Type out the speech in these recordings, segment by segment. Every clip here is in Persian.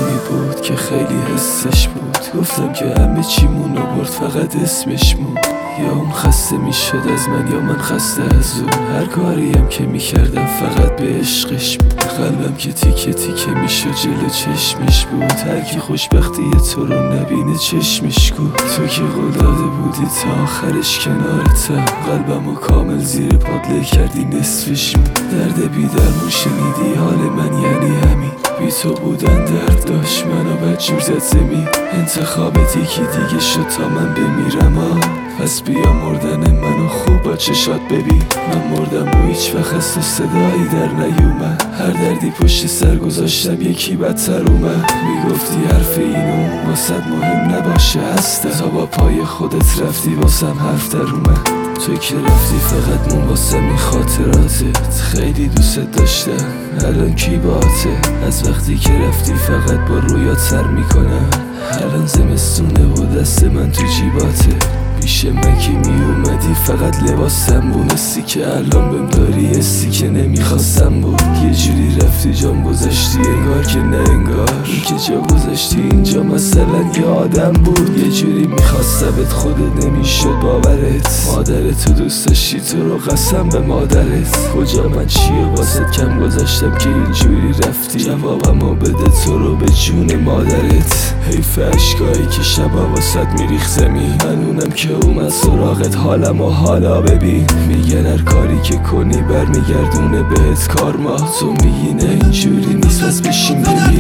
نمی بود که خیلی حسش بود. گفتم که همه چیمونو برد فقط اسمش مون. یا اون خسته میشد از من یا من خسته از اون. هر کاریم که میکردم فقط به عشقش بود. قلبم که تیکه تیکه میشد جلو چشمش بود. هر کی خوشبختی تو رو نبینه چشمش بود. تو که قول داده بودی تا آخرش کنارتم. قلبمو کامل زیر پادله کردی نصفش بود. درد بیدرمون شنیدی حال من یعنی همین. بی تو بودن درد داشت منو بدجور زد زمین. انتخابت یکی دیگه شد تا من بمیرم پس بیا مردن منو خوب با چشات ببین. من مردم و هیچ وقت از تو صدایی در نیومد. هر دردی پشت سر گذاشتم یکی بدتر اومد. میگفتی حرف اینو واسد مهم نباشه هستم. تا با پای خودت رفتی واسم حرف در اومد. تو که رفتی فقط مون واسه می خاطراتت. خیلی دوست داشتم الان کی باته. از وقتی که رفتی فقط با رویات سر میکنم. الان زمستونه و دست من تو جیباته. پیش من که می اومدی فقط لباسم بونستی که الان بهم داری حسی که نمیخواستم بود. یه جوری رفتی جام گذاشتی انگار که نه انگار. این که جا گذاشتی اینجا مثلا یه آدم بود. یه جوری میخواستمت خودت نمیشد باورت. مادرت تو دوست داشتی تو رو قسم به مادرت. کجا من چیه واسه کم گذاشتم که اینجوری رفتی. جوابمو بده تو رو به جون مادرت. حیف اشکایی که شبا واسط میریخ زمین. من اونم که اومد سراغت حالم و حالا ببین. میگن هر کاری که کنی برمیگردونه بهت کارما. تو میگی نه اینجوری نیست پس بشین ببین.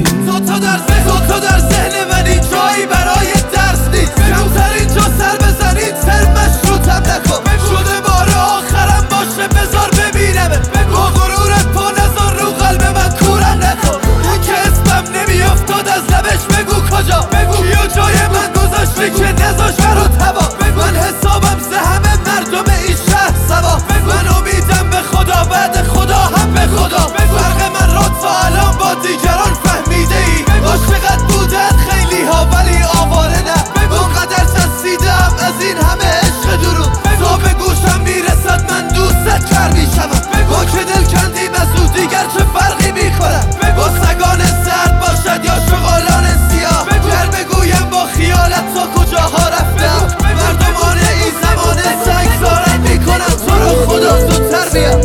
تو در ذهن منی جایی برای درس نیست. کمتر اینجا سر بزنید سر مشروطم نکن. شده بار آخرم باشه بذار ببینمت. با غرورت پا نذار رو قلب من کورم نکن. اون که اسمم نمیافتاد از لبش بگو کجا. کیا جای من گذاشتی که نذاش برات هوا. من حسابم سه همه مردم این شهر سوا. من امیدم به خدا بعد خدا هم به خدا. فرق من را تا الان با دیگران فهمیده ای. عاشقت بودن خیلی ها ولی آواره نه. اونقدر ترسیدم از این همه عشق درون. تا به گوشم میرسد من دوستت کر میشم. با که دل کندیم از او دیگر چه فرقی میکنم. با سگان سرد باشد یا شغالان سیاه. گر بگویم با خیالت تا کجاها رفتم. مردمان این زمانه سنگزارت میکنم. تو رو خدا زودتر بیا.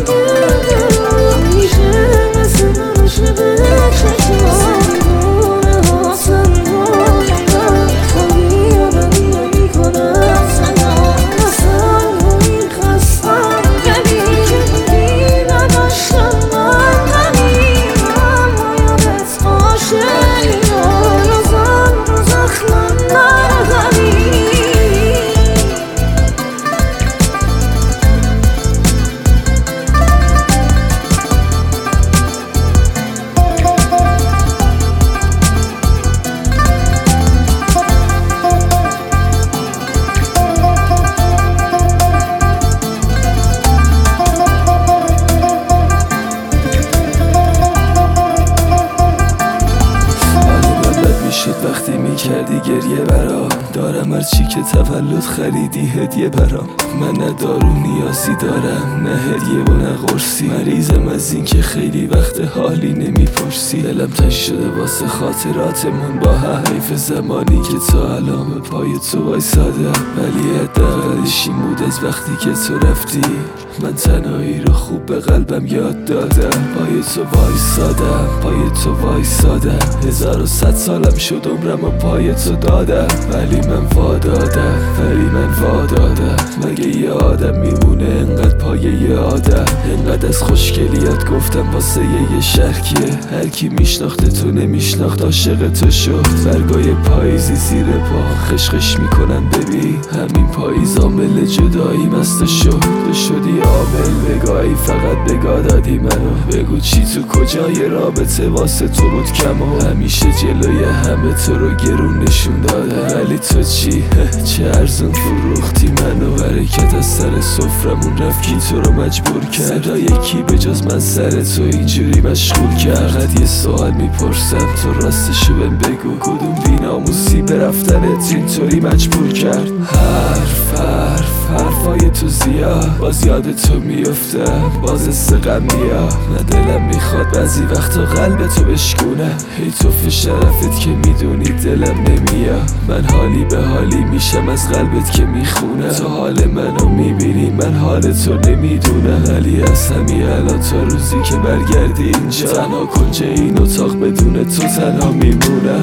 وقتی میکردی گریه برام. دارم هرچی که تولد خریدی هدیه برام. من نه دارو نیازی دارم نه هدیه و نه قرصی. مریضم از این که خیلی وقت حالی نمیپرسی. دلم تنگ شده واسه خاطراتمون با هم. حیف زمانی که تا الان به پای تو وایسادم. ولی حداقلش این بود از وقتی که تو رفتی من تنهایی رو خوب به قلبم یاد دادم. پای تو وایسادم پای تو وایسادم. 1100 سالم شد عمرم و پای تو دادم. ولی من وادادم مگه یه آدم میمونه انقدر پای یه آدم. انقدر از خوشگلیات گفتم واسه یه شرکیه. هر کی میشناخته تو نمیشناخت عاشق تو شد. برگای پاییزی زیر پا خشخش میکنن ببین. همین پاییز عامل جدایی مست شد. تو شدی عامل بگاهی فقط بگاه دادی منو. بگو چی تو کجای رابطه واسه تو بود کمو. همیشه جلوی همه تو رو گرون نشون داده، ولی تو چی؟ چه ارزون فروختی منو. برکت از سر سفرمون رفت کی تو رو مجبور کرد؟ صدای کی به جز من سر تو اینجوری مشغول کرد؟ فقط یه سوال میپرسم تو راستشو بهم بگو، کدوم بی‌ناموسی به رفتنت اینطوری مجبور کرد؟ حرفای تو زیاد، باز یاد تو میفتم، باز حس غم میاد. من دلم میخواد بعضی وقتا قلب تو بشکونه، هی تو به شرفت که میدونی دلم نمیاد. من حالی به حالی میشم از قلبت که میخونه، تو حال منو میبینی من حال تو نمیدونم. ولی از همین الان تا روزی که برگردی اینجا، تنها کنج این اتاق بدون تو تنها میمونم.